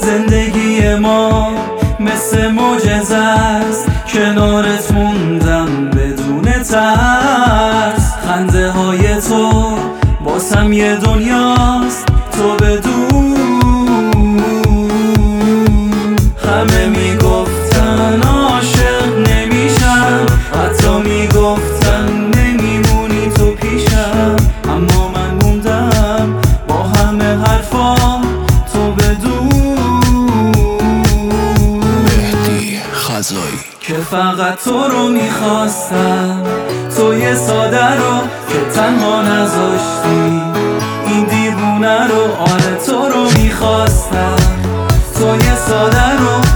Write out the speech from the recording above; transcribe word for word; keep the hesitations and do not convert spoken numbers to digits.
زندگی ما مثل معجزه است، کنارت موندم بدون ترس. خنده های تو باسم یه دنیاست، تو بدون. همه میگفتن عاشق نمیشم، حتی میگفتن نمیمونی تو پیشم، اما من موندم با همه حرفام، تو بدون. مهدی خزایی که فقط تو رو میخواستم، تو یه ساده رو که تنها نذاشتی، این دیوونه رو. آره تو رو میخواستم، تو یه ساده رو